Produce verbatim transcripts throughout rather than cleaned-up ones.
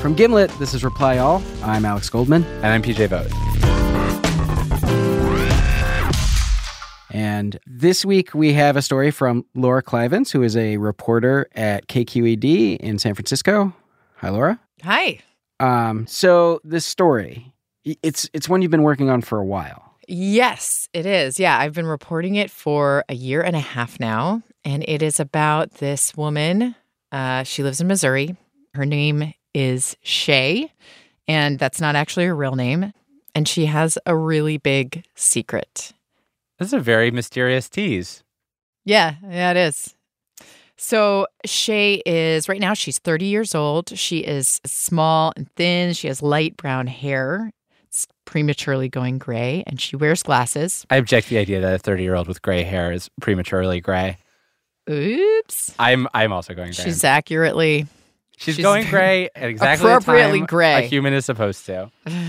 From Gimlet, this is Reply All. I'm Alex Goldman. And I'm P J Vogt. And this week we have a story from Laura Klivans, who is a reporter at K Q E D in San Francisco. Hi, Laura. Hi. Um, so this story, it's it's one you've been working on for a while. Yes, it is. Yeah, I've been reporting it for a year and a half now, and it is about this woman. Uh, she lives in Missouri. Her name is Shay, and that's not actually her real name. And she has a really big secret. This is a very mysterious tease. Yeah, yeah, it is. So Shay is, right now, she's thirty years old. She is small and thin. She has light brown hair. It's prematurely going gray, and she wears glasses. I object to the idea that a thirty-year-old with gray hair is prematurely gray. Oops. I'm I'm also going gray. She's accurately... She's, she's going gray at exactly appropriately the time gray. a human is supposed to.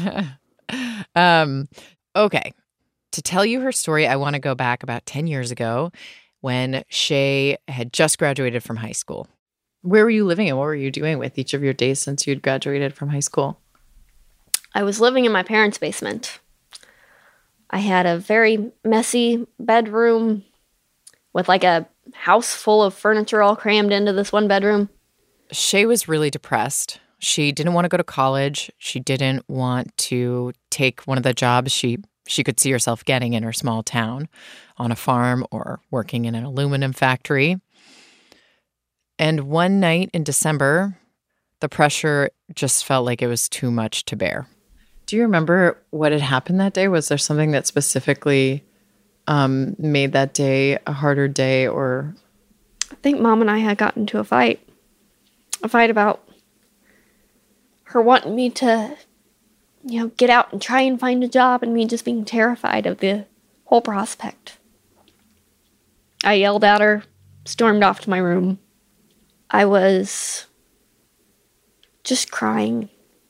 um, okay. To tell you her story, I want to go back about ten years ago when Shay had just graduated from high school. Where were you living and what were you doing with each of your days since you'd graduated from high school? I was living in my parents' basement. I had a very messy bedroom with like a house full of furniture all crammed into this one bedroom. Shay was really depressed. She didn't want to go to college. She didn't want to take one of the jobs she she could see herself getting in her small town, on a farm or working in an aluminum factory. And one night in December, the pressure just felt like it was too much to bear. Do you remember what had happened that day? Was there something that specifically um, made that day a harder day? Or I think Mom and I had gotten into a fight. A fight about her wanting me to, you know, get out and try and find a job, and me just being terrified of the whole prospect. I yelled at her, stormed off to my room. I was just crying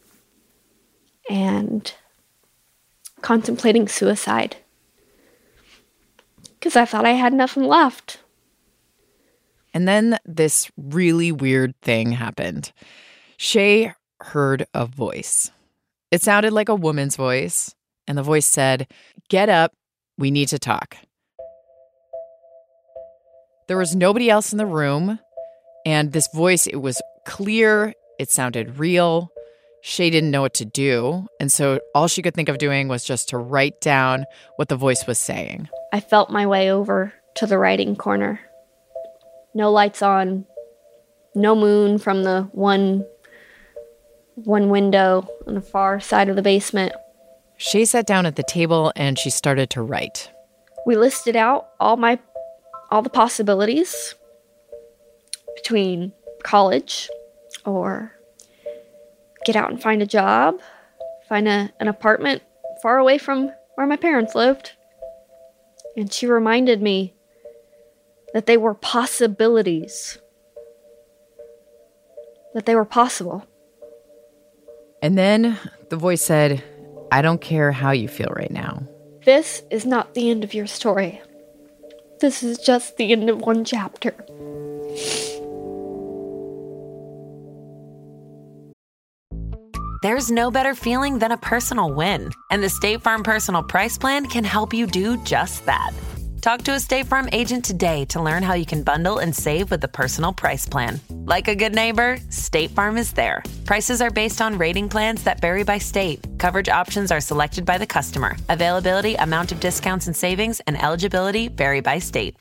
and contemplating suicide because I thought I had nothing left. And then this really weird thing happened. Shay heard a voice. It sounded like a woman's voice, and the voice said, "Get up, we need to talk." There was nobody else in the room, and this voice, it was clear, it sounded real. Shay didn't know what to do, and so all she could think of doing was just to write down what the voice was saying. I felt my way over to the writing corner. No lights on, no moon from the one one window on the far side of the basement. Shay sat down at the table and she started to write. We listed out all my all the possibilities between college or get out and find a job, find a, an apartment far away from where my parents lived. And she reminded me that they were possibilities. That they were possible. And then the voice said, "I don't care how you feel right now. This is not the end of your story. This is just the end of one chapter." There's no better feeling than a personal win. And the State Farm Personal Price Plan can help you do just that. Talk to a State Farm agent today to learn how you can bundle and save with the Personal Price Plan. Like a good neighbor, State Farm is there. Prices are based on rating plans that vary by state. Coverage options are selected by the customer. Availability, amount of discounts and savings, and eligibility vary by state.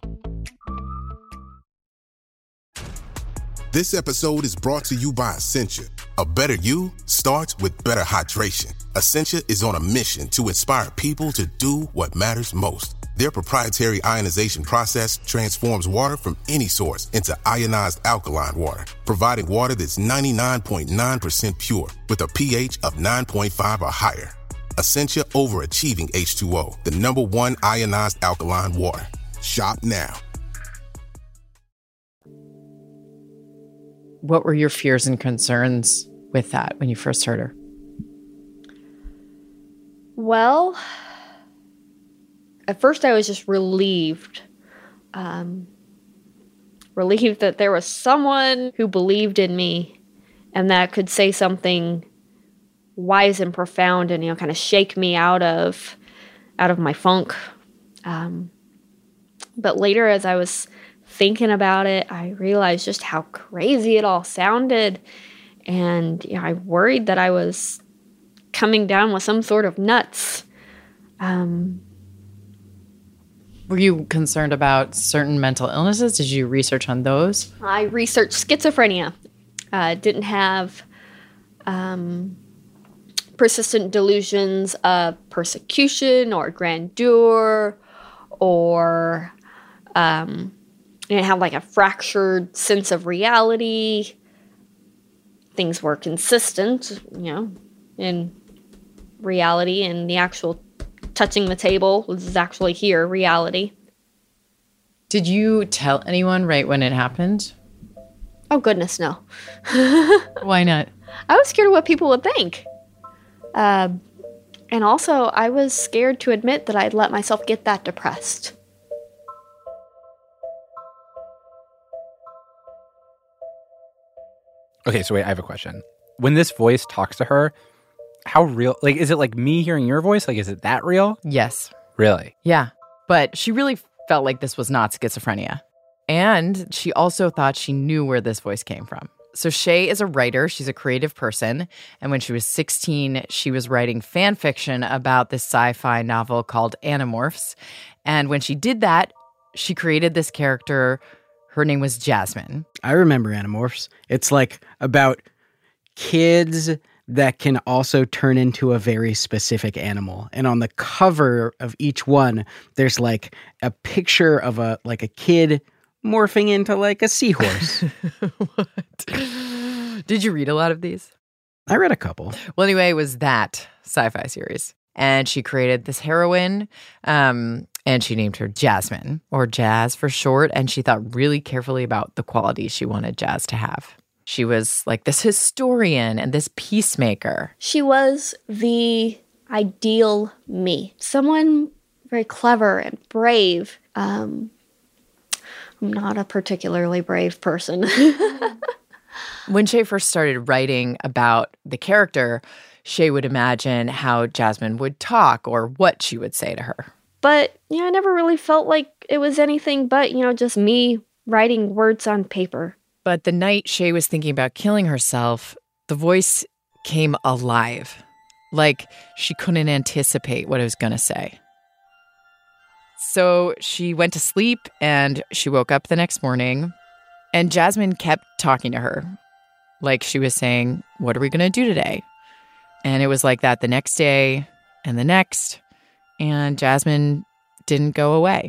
This episode is brought to you by Essentia. A better you starts with better hydration. Essentia is on a mission to inspire people to do what matters most. Their proprietary ionization process transforms water from any source into ionized alkaline water, providing water that's ninety-nine point nine percent pure with a pH of nine point five or higher. Essentia Overachieving H two O, the number one ionized alkaline water. Shop now. What were your fears and concerns with that when you first heard her? Well, at first I was just relieved. Um, relieved that there was someone who believed in me and that could say something wise and profound and, you know, kind of shake me out of out of my funk. Um, but later, as I was thinking about it, I realized just how crazy it all sounded. And you know, I worried that I was coming down with some sort of nuts. Um, Were you concerned about certain mental illnesses? Did you research on those? I researched schizophrenia. Uh, didn't have um, persistent delusions of persecution or grandeur, or um, didn't have like a fractured sense of reality. Things were consistent, you know, in reality, and the actual touching the table was actually here, reality. Did you tell anyone right when it happened? Oh, goodness, no. Why not? I was scared of what people would think. Uh, and also, I was scared to admit that I'd let myself get that depressed. Okay, so wait, I have a question. When this voice talks to her, how real, like, is it like me hearing your voice? Like, is it that real? Yes. Really? Yeah. But she really felt like this was not schizophrenia. And she also thought she knew where this voice came from. So Shay is a writer. She's a creative person. And when she was sixteen, she was writing fan fiction about this sci-fi novel called Animorphs. And when she did that, she created this character. Her name was Jasmine. I remember Animorphs. It's like about kids that can also turn into a very specific animal. And on the cover of each one, there's like a picture of a like a kid morphing into like a seahorse. What? Did you read a lot of these? I read a couple. Well, anyway, it was that sci-fi series. And she created this heroine, um, and she named her Jasmine, or Jazz for short. And she thought really carefully about the qualities she wanted Jazz to have. She was like this historian and this peacemaker. She was the ideal me. Someone very clever and brave. Um, I'm not a particularly brave person. When Shay first started writing about the character, Shay would imagine how Jasmine would talk or what she would say to her. But, you know, I never really felt like it was anything but, you know, just me writing words on paper. But the night Shay was thinking about killing herself, the voice came alive. Like she couldn't anticipate what it was going to say. So she went to sleep and she woke up the next morning and Jasmine kept talking to her. Like she was saying, what are we going to do today? And it was like that the next day and the next. And Jasmine didn't go away.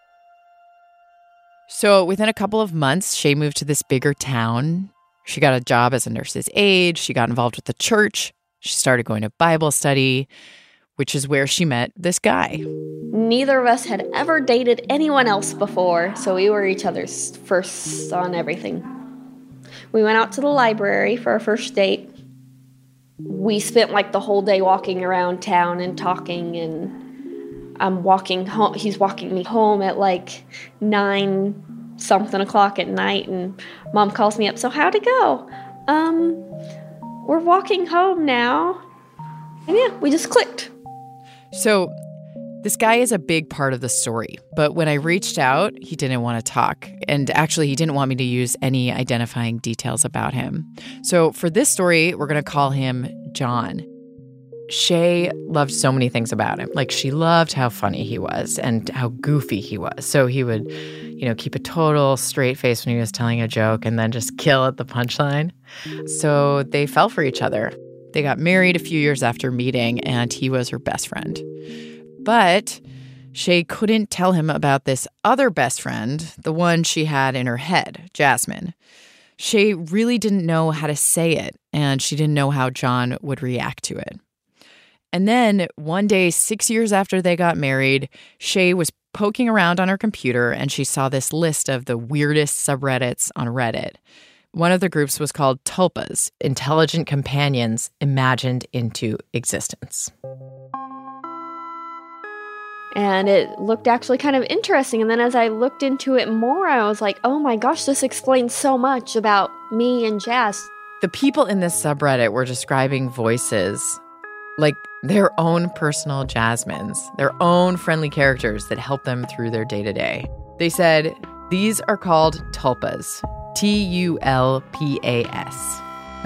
So within a couple of months, Shay moved to this bigger town. She got a job as a nurse's aide. She got involved with the church. She started going to Bible study, which is where she met this guy. Neither of us had ever dated anyone else before, so we were each other's firsts on everything. We went out to the library for our first date. We spent like the whole day walking around town and talking, and I'm walking home. He's walking me home at like nine something o'clock at night, and Mom calls me up. So how'd it go? Um, we're walking home now. And yeah, we just clicked. So this guy is a big part of the story. But when I reached out, he didn't want to talk. And actually, he didn't want me to use any identifying details about him. So for this story, we're going to call him John. Shay loved so many things about him. Like she loved how funny he was and how goofy he was. So he would, you know, keep a total straight face when he was telling a joke and then just kill at the punchline. So they fell for each other. They got married a few years after meeting, and he was her best friend. But Shay couldn't tell him about this other best friend, the one she had in her head, Jasmine. Shay really didn't know how to say it, and she didn't know how John would react to it. And then one day, six years after they got married, Shay was poking around on her computer, and she saw this list of the weirdest subreddits on Reddit. One of the groups was called Tulpas, Intelligent Companions Imagined into Existence. And it looked actually kind of interesting. And then as I looked into it more, I was like, oh my gosh, this explains so much about me and Jazz. The people in this subreddit were describing voices like their own personal Jasmines, their own friendly characters that help them through their day-to-day. They said, these are called tulpas, T U L P A S.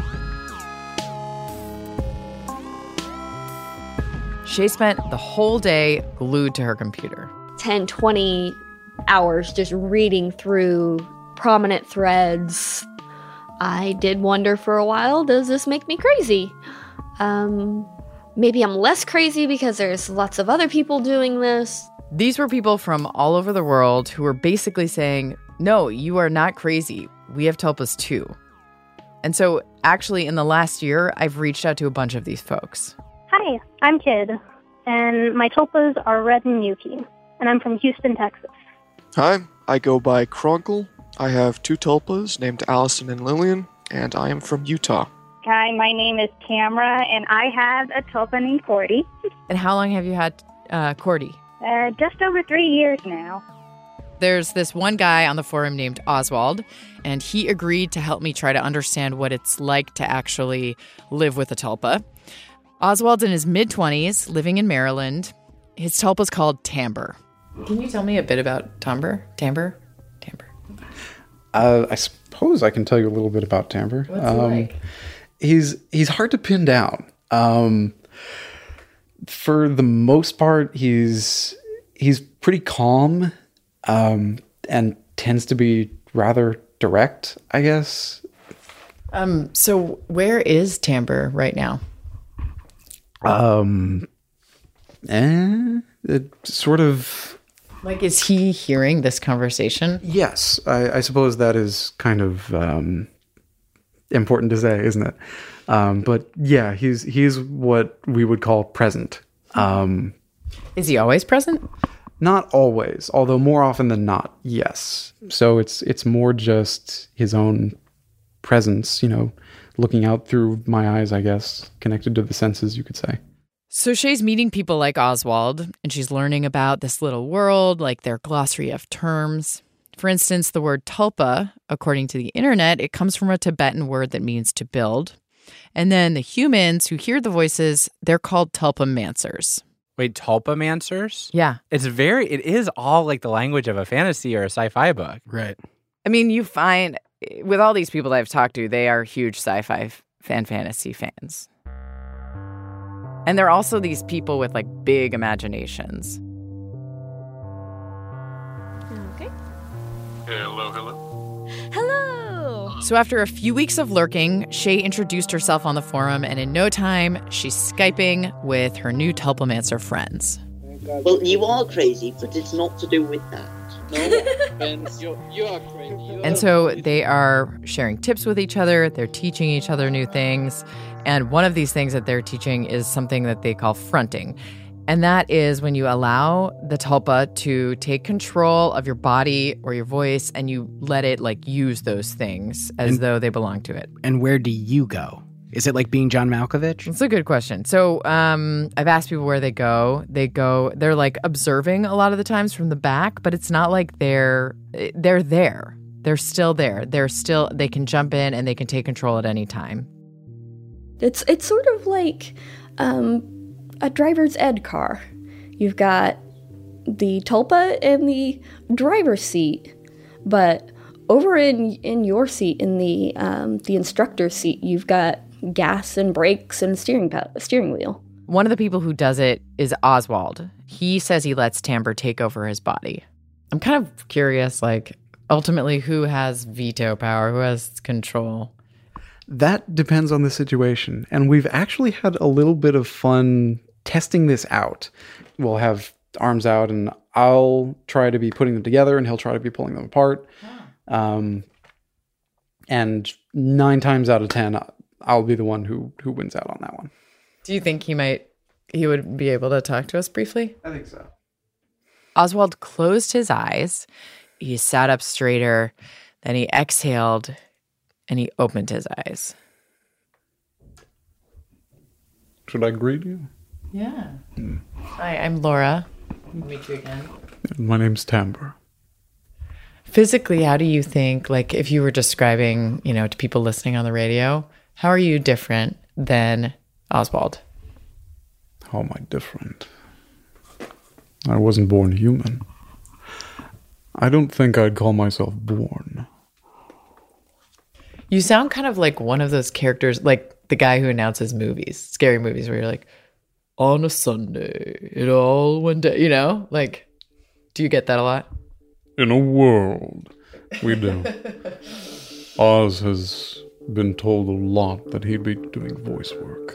Shay spent the whole day glued to her computer. ten, twenty hours just reading through prominent threads. I did wonder for a while, does this make me crazy? Um, maybe I'm less crazy because there's lots of other people doing this. These were people from all over the world who were basically saying, no, you are not crazy. We have tulpas too. And so actually in the last year, I've reached out to a bunch of these folks. Hi, I'm Kid, and my tulpas are Red and Yuki, and I'm from Houston, Texas. Hi, I go by Kronkle. I have two tulpas named Allison and Lillian, and I am from Utah. Hi, my name is Camera, and I have a tulpa named Cordy. And how long have you had uh, Cordy? Uh, just over three years now. There's this one guy on the forum named Oswald, and he agreed to help me try to understand what it's like to actually live with a tulpa. Oswald's in his mid-twenties, living in Maryland. His tulpa's called Timbre. Can you tell me a bit about Timbre? Timbre? Timbre. Uh, I suppose I can tell you a little bit about Timbre. What's he um, like? He's he's hard to pin down. Um, for the most part, he's he's pretty calm, um, and tends to be rather direct, I guess. Um. So where is Timbre right now? Um, eh, it sort of. Like, is he hearing this conversation? Yes, I, I suppose that is kind of um, important to say, isn't it? Um, but yeah, he's he's what we would call present. Um, is he always present? Not always, although more often than not, yes. So it's it's more just his own presence, you know, looking out through my eyes, I guess, connected to the senses, you could say. So Shay's meeting people like Oswald, and she's learning about this little world, like their glossary of terms. For instance, the word tulpa, according to the internet, it comes from a Tibetan word that means to build. And then the humans who hear the voices, they're called tulpamancers. Wait, tulpamancers? Yeah. It's very, it is all like the language of a fantasy or a sci-fi book. Right. I mean, you find, with all these people that I've talked to, they are huge sci-fi fan fantasy fans. And they're also these people with, like, big imaginations. Okay. Hello, hello. Hello! So after a few weeks of lurking, Shay introduced herself on the forum, and in no time, she's Skyping with her new tulpamancer friends. Well, you are crazy, but it's not to do with that. No, Ben, you, you are crazy. You And are so crazy. they are sharing tips with each other. They're teaching each other new things. And one of these things that they're teaching is something that they call fronting. And that is when you allow the tulpa to take control of your body or your voice and you let it like use those things as And- though they belong to it. And where do you go? Is it like being John Malkovich? It's a good question. So um, I've asked people where they go. They go, they're like observing a lot of the times from the back, but it's not like they're, they're there. They're still there. They're still, they can jump in and they can take control at any time. It's it's sort of like um, a driver's ed car. You've got the tulpa in the driver's seat, but over in in your seat, in the um, the instructor's seat, you've got gas and brakes and steering pa- steering wheel. One of the people who does it is Oswald. He says he lets Timbre take over his body. I'm kind of curious, like, ultimately, who has veto power? Who has control? That depends on the situation. And we've actually had a little bit of fun testing this out. We'll have arms out and I'll try to be putting them together and he'll try to be pulling them apart. Um, and nine times out of ten, I'll be the one who, who wins out on that one. Do you think he might, he would be able to talk to us briefly? I think so. Oswald closed his eyes. He sat up straighter. Then he exhaled and he opened his eyes. Should I greet you? Yeah. Hmm. Hi, I'm Laura. I'll meet you again. My name's Timbre. Physically, how do you think, like, if you were describing, you know, to people listening on the radio, How are you different than Oswald? How am I different? I wasn't born human. I don't think I'd call myself born. You sound kind of like one of those characters, like the guy who announces movies, scary movies, where you're like, on a Sunday, it all went down, you know? Like, do you get that a lot? In a world, we do. Oz has been told a lot that he'd be doing voice work.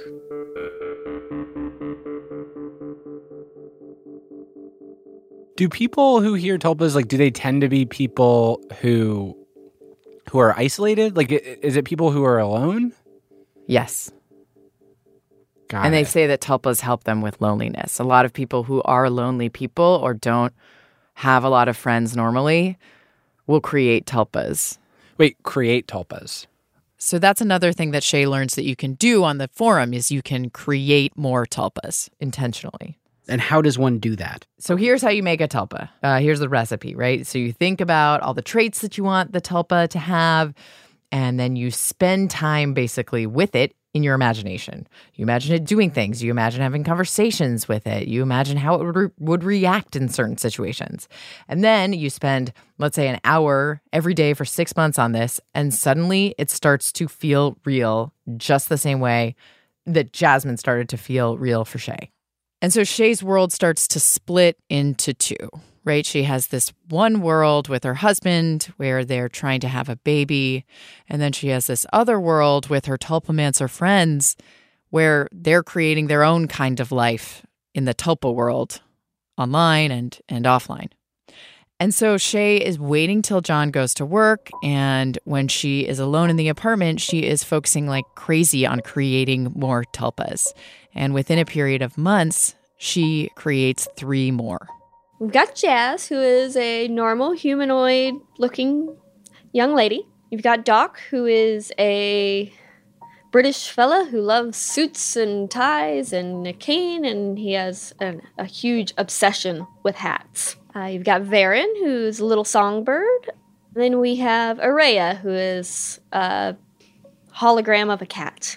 Do people who hear tulpas, like, do they tend to be people who who are isolated? Like, i- is it people who are alone? Yes. Got and they it. say that tulpas help them with loneliness. A lot of people who are lonely people or don't have a lot of friends normally will create tulpas. Wait, create tulpas. So that's another thing that Shay learns that you can do on the forum is you can create more tulpas intentionally. And how does one do that? So here's how you make a tulpa. Uh, here's the recipe, right? So you think about all the traits that you want the tulpa to have, and then you spend time basically with it in your imagination. You imagine it doing things. You imagine having conversations with it. You imagine how it would, re- would react in certain situations. And then you spend, let's say, an hour every day for six months on this, and suddenly it starts to feel real just the same way that Jasmine started to feel real for Shay. And so Shay's world starts to split into two, right? She has this one world with her husband where they're trying to have a baby. And then she has this other world with her tulpamancer friends where they're creating their own kind of life in the tulpa world, online and, and offline. And so Shay is waiting till John goes to work. And when she is alone in the apartment, she is focusing like crazy on creating more tulpas. And within a period of months, she creates three more. We've got Jazz, who is a normal humanoid looking young lady. You've got Doc, who is a British fella who loves suits and ties and a cane, and he has an, a huge obsession with hats. Uh, you've got Varen, who's a little songbird. Then we have Araya, who is a hologram of a cat.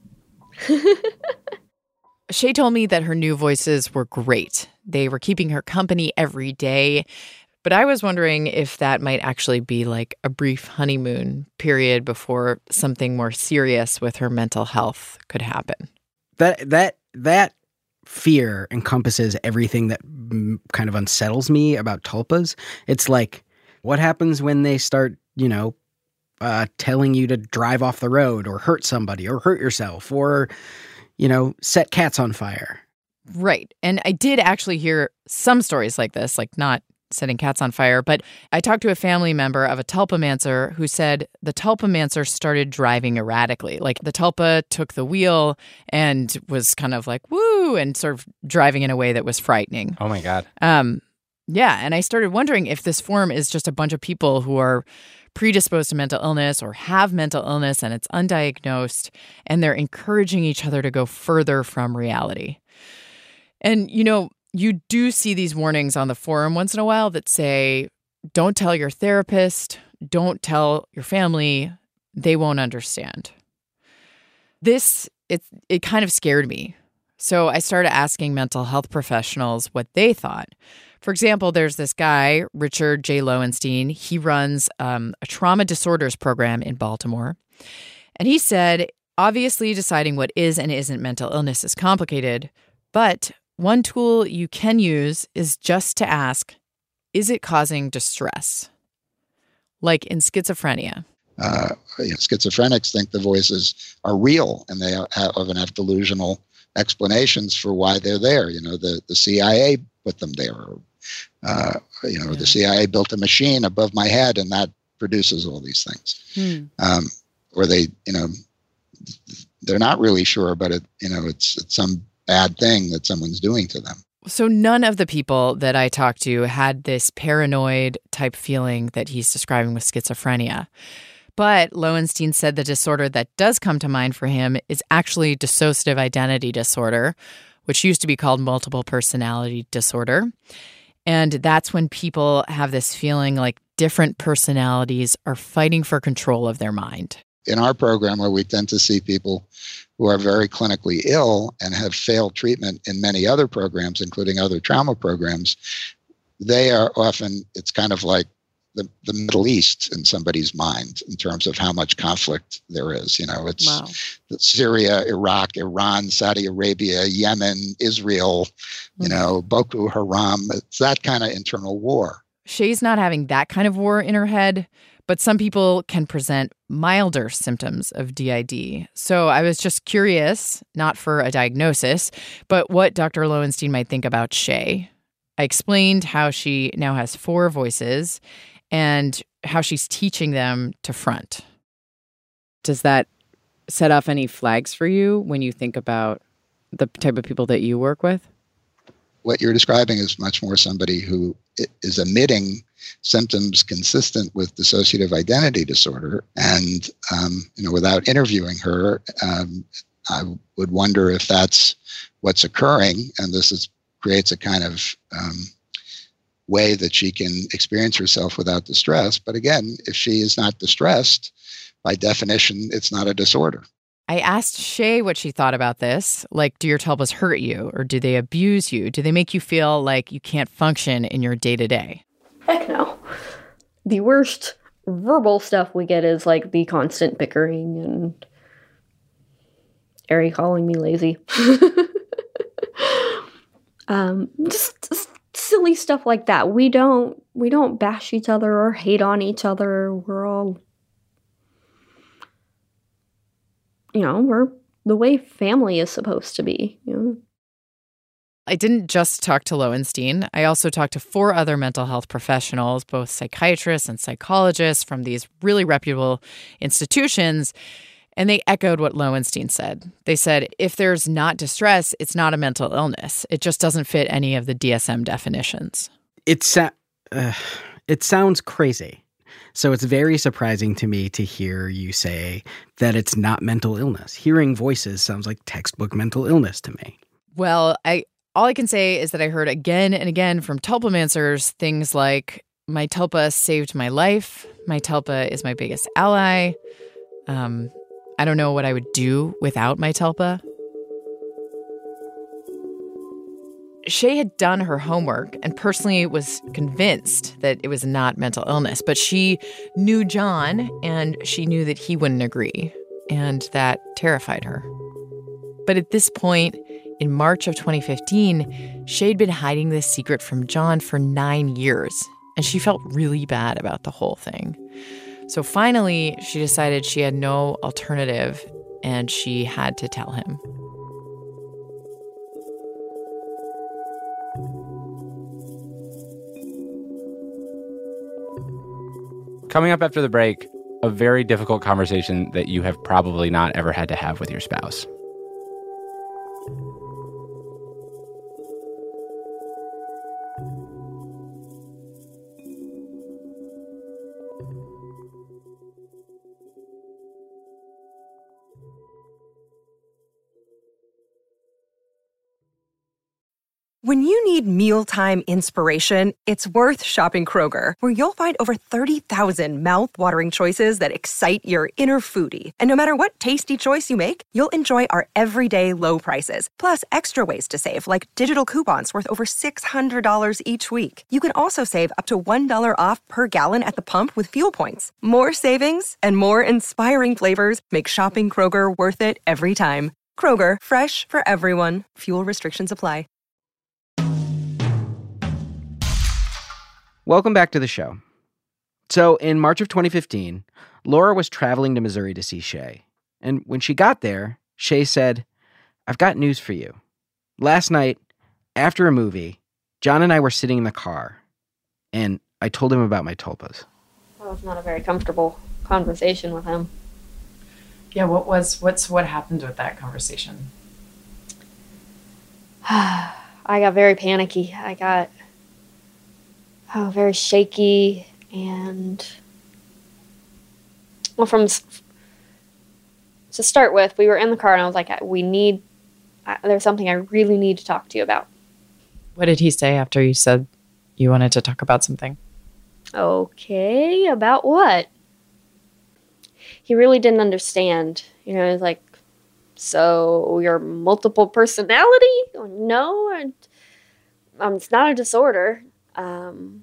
Shay told me that her new voices were great. They were keeping her company every day. But I was wondering if that might actually be like a brief honeymoon period before something more serious with her mental health could happen. That that that fear encompasses everything that mm, kind of unsettles me about tulpas. It's like, what happens when they start, you know, uh, telling you to drive off the road or hurt somebody or hurt yourself or, you know, set cats on fire? Right. And I did actually hear some stories like this, like not setting cats on fire, but I talked to a family member of a tulpamancer who said the tulpamancer started driving erratically. Like the tulpa took the wheel and was kind of like, woo, and sort of driving in a way that was frightening. Oh my God. Um, yeah. And I started wondering if this forum is just a bunch of people who are predisposed to mental illness or have mental illness and it's undiagnosed, and they're encouraging each other to go further from reality. And, you know, you do see these warnings on the forum once in a while that say, don't tell your therapist, don't tell your family, they won't understand. This, it, it kind of scared me. So I started asking mental health professionals what they thought. For example, there's this guy, Richard J. Lowenstein. He runs um, a trauma disorders program in Baltimore. And he said, obviously deciding what is and isn't mental illness is complicated, but one tool you can use is just to ask, is it causing distress? Like in schizophrenia. Uh, you know, schizophrenics think the voices are real and they have, often have delusional explanations for why they're there. You know, the, the C I A put them there. Or, uh, you know, yeah. The C I A built a machine above my head and that produces all these things. Hmm. Um, or they, you know, they're not really sure, but it, you know, it's it's some bad thing that someone's doing to them. So none of the people that I talked to had this paranoid type feeling that he's describing with schizophrenia. But Lowenstein said the disorder that does come to mind for him is actually dissociative identity disorder, which used to be called multiple personality disorder. And that's when people have this feeling like different personalities are fighting for control of their mind. In our program, where we tend to see people who are very clinically ill and have failed treatment in many other programs, including other trauma programs, they are often, it's kind of like the, the Middle East in somebody's mind in terms of how much conflict there is. You know, it's Wow. Syria, Iraq, Iran, Saudi Arabia, Yemen, Israel, you know, Boko Haram. It's that kind of internal war. Shay's not having that kind of war in her head, but some people can present milder symptoms of D I D. So I was just curious, not for a diagnosis, but what Doctor Lowenstein might think about Shay. I explained how she now has four voices and how she's teaching them to front. Does that set off any flags for you when you think about the type of people that you work with? What you're describing is much more somebody who is emitting symptoms consistent with dissociative identity disorder. And, um, you know, without interviewing her, um, I would wonder if that's what's occurring. And this is, creates a kind of um, way that she can experience herself without distress. But again, if she is not distressed, by definition, it's not a disorder. I asked Shay what she thought about this. Like, do your tulpas hurt you, or do they abuse you? Do they make you feel like you can't function in your day-to-day? Heck no. The worst verbal stuff we get is like the constant bickering and Ari calling me lazy. um, just, just silly stuff like that. We don't we don't bash each other or hate on each other. We're all, you know, we're the way family is supposed to be, you know. I didn't just talk to Lowenstein. I also talked to four other mental health professionals, both psychiatrists and psychologists from these really reputable institutions, and they echoed what Lowenstein said. They said, if there's not distress, it's not a mental illness. It just doesn't fit any of the D S M definitions. It's, uh, it sounds crazy. So it's very surprising to me to hear you say that it's not mental illness. Hearing voices sounds like textbook mental illness to me. Well, I all I can say is that I heard again and again from tulpamancers things like, my tulpa saved my life. My tulpa is my biggest ally. Um, I don't know what I would do without my tulpa. Shay had done her homework and personally was convinced that it was not mental illness, but she knew John and she knew that he wouldn't agree, and that terrified her. But at this point, in March of twenty fifteen, Shay'd been hiding this secret from John for nine years, and she felt really bad about the whole thing. So finally, she decided she had no alternative, and she had to tell him. Coming up after the break, a very difficult conversation that you have probably not ever had to have with your spouse. When you need mealtime inspiration, it's worth shopping Kroger, where you'll find over thirty thousand mouth-watering choices that excite your inner foodie. And no matter what tasty choice you make, you'll enjoy our everyday low prices, plus extra ways to save, like digital coupons worth over six hundred dollars each week. You can also save up to one dollar off per gallon at the pump with fuel points. More savings and more inspiring flavors make shopping Kroger worth it every time. Kroger, fresh for everyone. Fuel restrictions apply. Welcome back to the show. So in March of twenty fifteen, Laura was traveling to Missouri to see Shay. And when she got there, Shay said, "I've got news for you. Last night, after a movie, John and I were sitting in the car, and I told him about my tulpas." That was not a very comfortable conversation with him. Yeah, what was what's what happened with that conversation? I got very panicky. I got oh, very shaky, and well, from to start with, we were in the car, and I was like, "We need. Uh, there's something I really need to talk to you about." What did he say after you said you wanted to talk about something? Okay, about what? he really didn't understand. You know, he's like, so you're multiple personality? No, and, um, it's not a disorder. Um,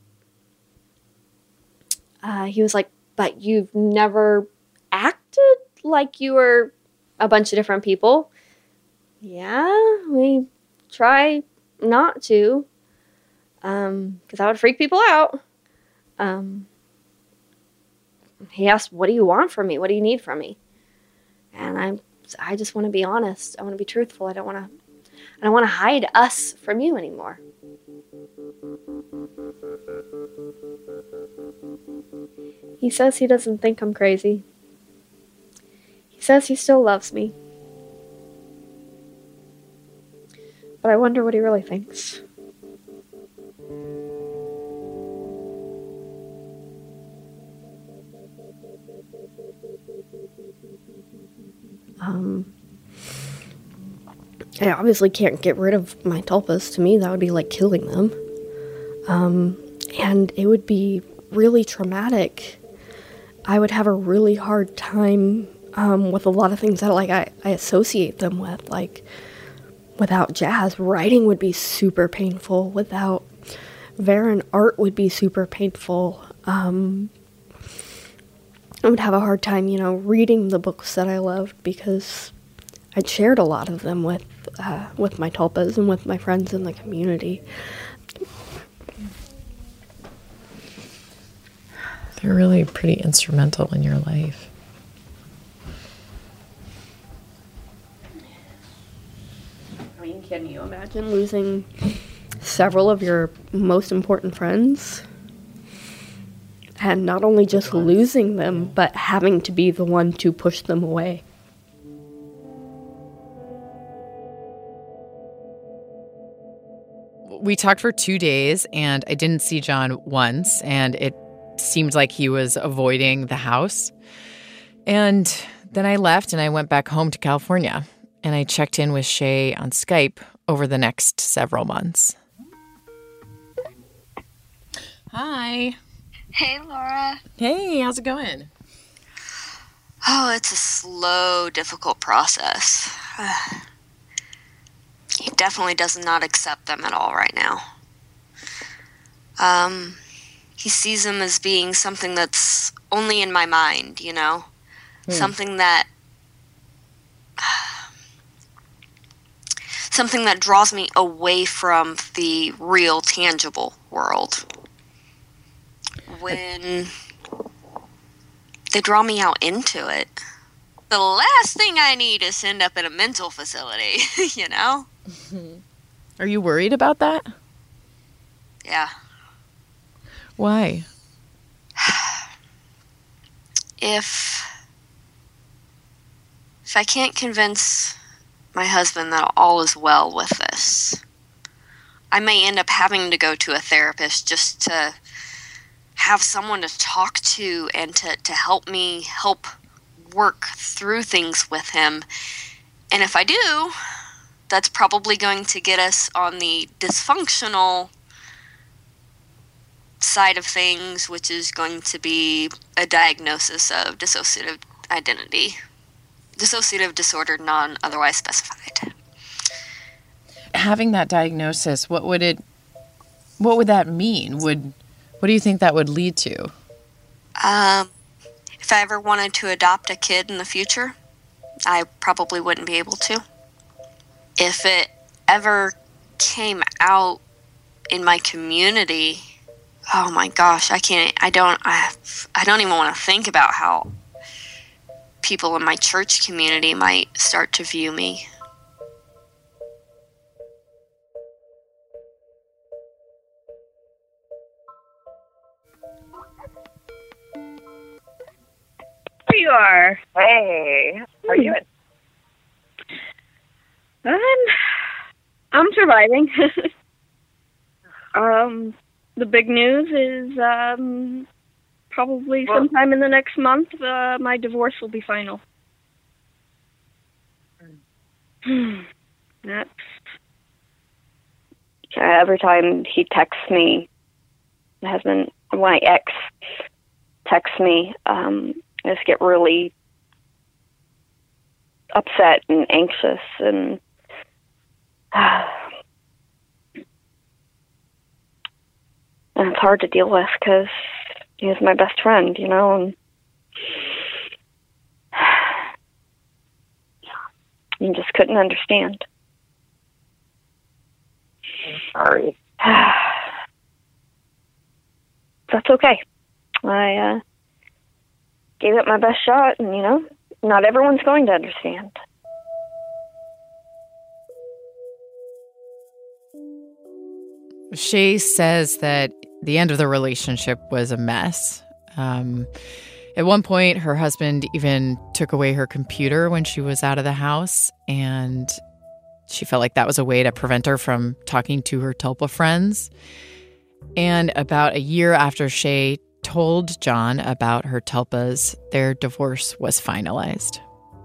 uh, he was like, but you've never acted like you were a bunch of different people. Yeah, we try not to, um, because that would freak people out. Um, he asked, what do you want from me? What do you need from me? And I, I just want to be honest. I want to be truthful. I don't want to, I don't want to hide us from you anymore. He says he doesn't think I'm crazy. He says he still loves me. But I wonder what he really thinks. Um, I obviously can't get rid of my tulpas. To me, that would be like killing them. Um, and it would be really traumatic. I would have a really hard time um, with a lot of things that like I, I associate them with. Like, without Jazz, writing would be super painful. Without Varen, art would be super painful. Um, I would have a hard time, you know, reading the books that I loved because I'd shared a lot of them with uh, with my tulpas and with my friends in the community. They're really pretty instrumental in your life. I mean, can you imagine losing several of your most important friends? And not only just losing them, but having to be the one to push them away. We talked for two days, and I didn't see John once, and it seemed like he was avoiding the house. And then I left, and I went back home to California, and I checked in with Shay on Skype over the next several months. Hi. Hey, Laura. Hey, how's it going? Oh, it's a slow, difficult process. He definitely does not accept them at all right now. Um, he sees them as being something that's only in my mind, you know? Hmm. Something that... Something that draws me away from the real, tangible world. When they draw me out into it, the last thing I need is end up in a mental facility, you know? Are you worried about that? Yeah. Why? If... If I can't convince my husband that all is well with this, I may end up having to go to a therapist just to have someone to talk to and to, to help me help work through things with him. And if I do, that's probably going to get us on the dysfunctional side of things, which is going to be a diagnosis of dissociative identity. Dissociative disorder, non-otherwise specified. Having that diagnosis, what would it, what would that mean? Would... What do you think that would lead to? Um, if I ever wanted to adopt a kid in the future, I probably wouldn't be able to. If it ever came out in my community, oh my gosh, I can't, I don't, I, I don't even want to think about how people in my church community might start to view me. There you are. Hey, how are you doing? Um, I'm surviving. um, the big news is um, probably well, sometime in the next month, uh, my divorce will be final. That's yeah, every time he texts me, my husband, my ex texts me, um, I just get really upset and anxious, and uh, and it's hard to deal with because he was my best friend, you know, and you just couldn't understand. I'm sorry. That's okay. I uh, gave it my best shot, and, you know, not everyone's going to understand. Shay says that the end of the relationship was a mess. Um, at one point, her husband even took away her computer when she was out of the house, and she felt like that was a way to prevent her from talking to her Tulpa friends. And about a year after Shay told John about her Tulpas, their divorce was finalized.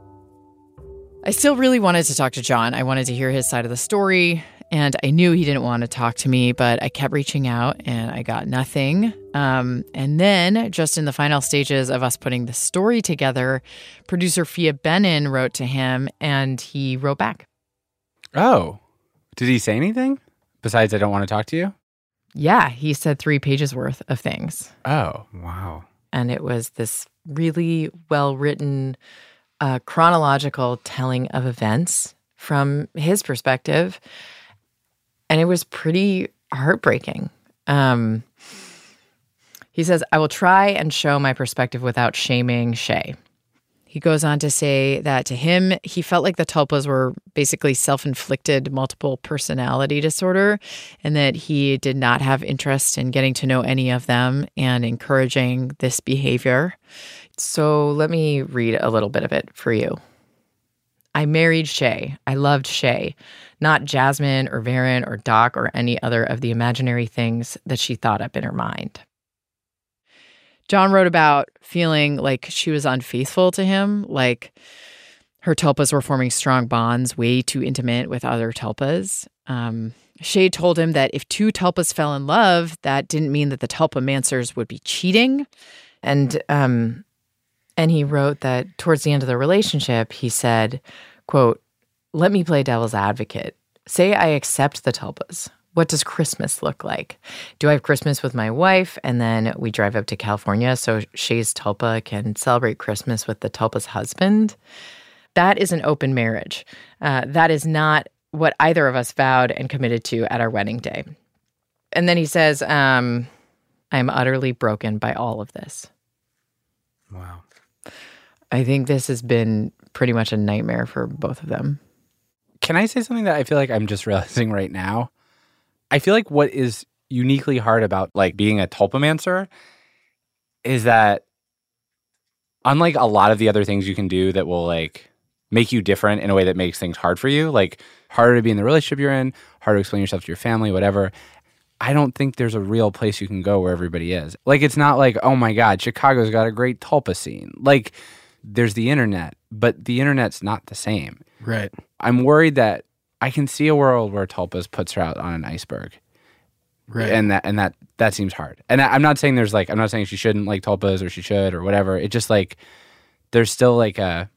I still really wanted to talk to John. I wanted to hear his side of the story, and I knew he didn't want to talk to me, but I kept reaching out and I got nothing. Um, and then, just in the final stages of us putting the story together, producer Fia Benin wrote to him, and he wrote back. Oh, did he say anything besides I don't want to talk to you? Yeah, he said three pages worth of things. Oh, wow. And it was this really well-written, uh, chronological telling of events from his perspective. And it was pretty heartbreaking. Um, he says, I will try and show my perspective without shaming Shay. He goes on to say that to him, he felt like the Tulpas were basically self-inflicted multiple personality disorder, and that he did not have interest in getting to know any of them and encouraging this behavior. So let me read a little bit of it for you. I married Shay. I loved Shay, not Jasmine or Varen or Doc or any other of the imaginary things that she thought up in her mind. John wrote about feeling like she was unfaithful to him, like her Tulpas were forming strong bonds, way too intimate with other Tulpas. Um, Shay told him that if two Tulpas fell in love, that didn't mean that the Tulpamancers would be cheating. And um, and he wrote that towards the end of the relationship, he said, quote, let me play devil's advocate. Say I accept the Tulpas. What does Christmas look like? Do I have Christmas with my wife and then we drive up to California so Shay's Tulpa can celebrate Christmas with the Tulpa's husband? That is an open marriage. Uh, that is not what either of us vowed and committed to at our wedding day. And then he says, um, I'm utterly broken by all of this. Wow. I think this has been pretty much a nightmare for both of them. Can I say something that I feel like I'm just realizing right now? I feel like what is uniquely hard about like being a Tulpamancer is that unlike a lot of the other things you can do that will like make you different in a way that makes things hard for you, like harder to be in the relationship you're in, harder to explain yourself to your family, whatever, I don't think there's a real place you can go where everybody is. Like it's not like, oh my God, Chicago's got a great Tulpa scene. Like there's the internet, but the internet's not the same. Right. I'm worried that I can see a world where Tulpas puts her out on an iceberg. Right. And that and that that seems hard. And I, I'm not saying there's like I'm not saying she shouldn't like Tulpas or she should or whatever. It just like there's still like a,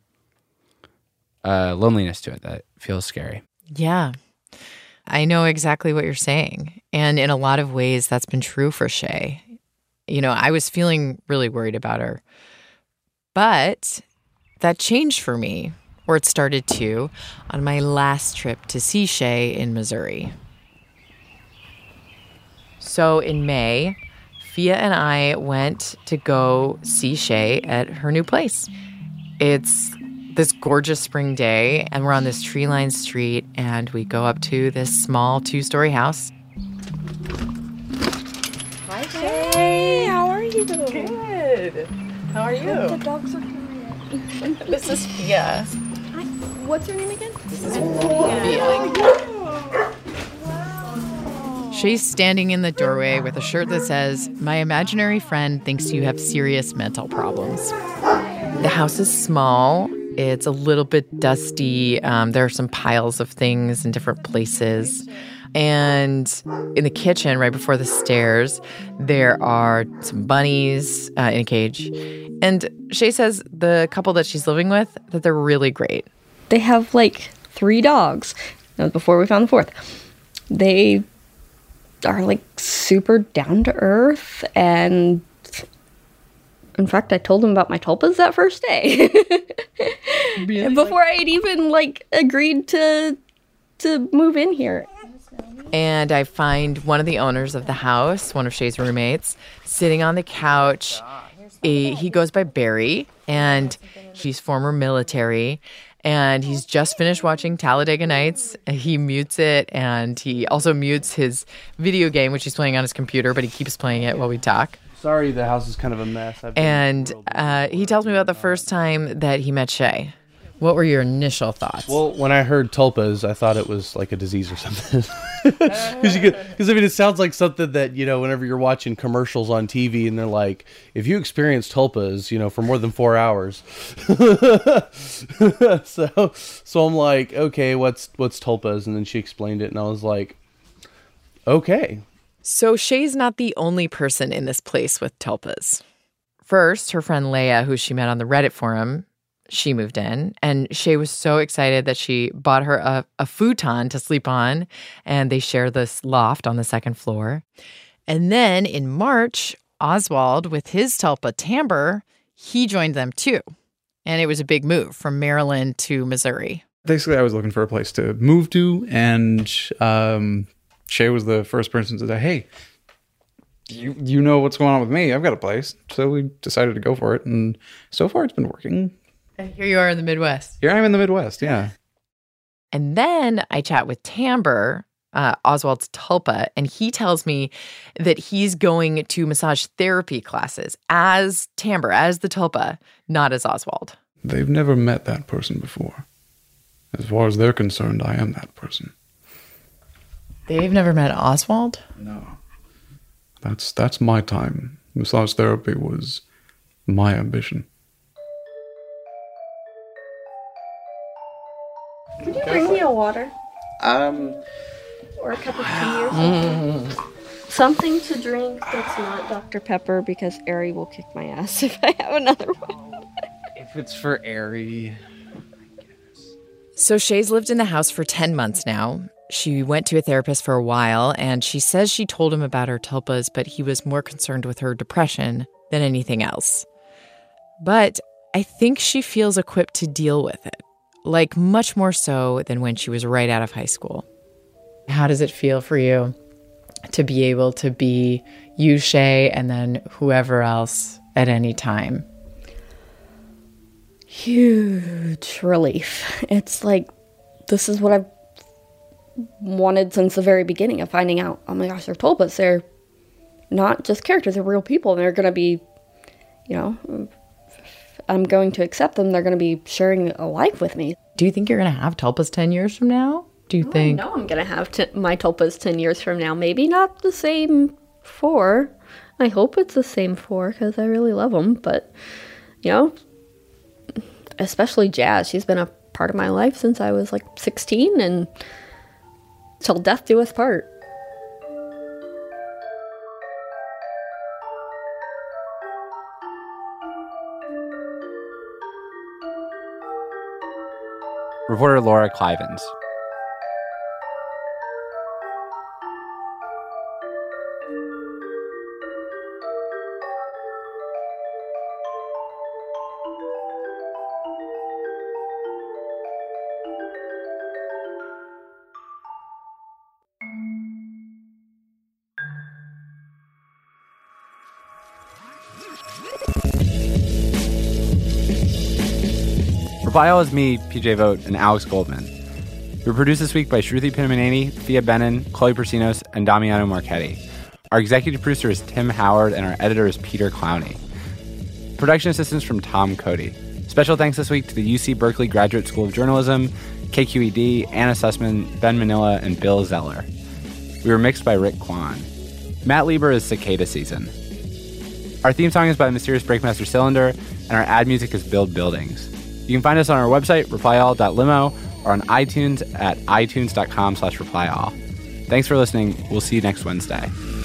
a loneliness to it that feels scary. Yeah. I know exactly what you're saying. And in a lot of ways that's been true for Shay. You know, I was feeling really worried about her. But that changed for me, or it started to, on my last trip to see Shay in Missouri. So in May, Fia and I went to go see Shay at her new place. It's this gorgeous spring day, and we're on this tree-lined street, and we go up to this small two-story house. Hi, Shay. How are you? Good. How are you? The dogs are coming. This is Fia. Hi. What's your name again? This is Fia. Shay's standing in the doorway with a shirt that says, "My imaginary friend thinks you have serious mental problems." The house is small. It's a little bit dusty. Um, there are some piles of things in different places. And in the kitchen, right before the stairs, there are some bunnies uh, in a cage. And Shay says the couple that she's living with, that they're really great. They have like three dogs. That was before we found the fourth. They are like super down to earth, and in fact, I told them about my tulpas that first day. Really? Before I had even like agreed to to move in here. And I find one of the owners of the house, one of Shay's roommates, sitting on the couch. A, he goes by Barry, and he's former military. And he's just finished watching Talladega Nights. He mutes it, and he also mutes his video game, which he's playing on his computer, but he keeps playing it while we talk. Sorry, the house is kind of a mess. I've and uh, he tells me about the first time that he met Shay. What were your initial thoughts? Well, when I heard tulpas, I thought it was like a disease or something. Because I mean, it sounds like something that, you know, whenever you're watching commercials on T V and they're like, if you experience tulpas, you know, for more than four hours. so, so I'm like, okay, what's what's tulpas? And then she explained it, and I was like, okay. So Shay's not the only person in this place with tulpas. First, her friend Leia, who she met on the Reddit forum, she moved in, and Shay was so excited that she bought her a, a futon to sleep on, and they share this loft on the second floor. And then in March, Oswald, with his tulpa Timber, he joined them too. And it was a big move from Maryland to Missouri. Basically, I was looking for a place to move to, and um, Shay was the first person to say, hey, you you know what's going on with me. I've got a place. So we decided to go for it, and so far it's been working. And here you are in the Midwest. Here I am in the Midwest, yeah. And then I chat with Timber, uh, Oswald's tulpa, and he tells me that he's going to massage therapy classes as Timber, as the tulpa, not as Oswald. They've never met that person before. As far as they're concerned, I am that person. They've never met Oswald? No. That's that's my time. Massage therapy was my ambition. Could you bring me a water? Um, or a cup of tea or something? Mm. Something to drink that's not Doctor Pepper, because Ari will kick my ass if I have another one. If it's for Ari. So Shay's lived in the house for ten months now. She went to a therapist for a while, and she says she told him about her tulpas, but he was more concerned with her depression than anything else. But I think she feels equipped to deal with it. Like, much more so than when she was right out of high school. How does it feel for you to be able to be you, Shay, and then whoever else at any time? Huge relief. It's like, this is what I've wanted since the very beginning of finding out, oh my gosh, they're tulpas. They're not just characters, they're real people, and they're going to be, you know... I'm going to accept them. They're going to be sharing a life with me. Do you think you're going to have tulpas ten years from now? Do you oh, think? I know I'm going to have t- my tulpas ten years from now. Maybe not the same four. I hope it's the same four because I really love them. But, you know, especially Jazz. She's been a part of my life since I was like sixteen, and till death do us part. Reporter Laura Clivens. Reply All is me, P J Vogt, and Alex Goldman. We're produced this week by Shruti Pinamaneni, Thea Benin, Chloe Persinos, and Damiano Marchetti. Our executive producer is Tim Howard, and our editor is Peter Clowney. Production assistance from Tom Cody. Special thanks this week to the U C Berkeley Graduate School of Journalism, K Q E D, Anna Sussman, Ben Manila, and Bill Zeller. We were mixed by Rick Kwan. Matt Lieber is Cicada Season. Our theme song is by Mysterious Breakmaster Cylinder, and our ad music is Build Buildings. You can find us on our website, reply all dot limo, or on iTunes at itunes dot com slash reply all. Thanks for listening. We'll see you next Wednesday.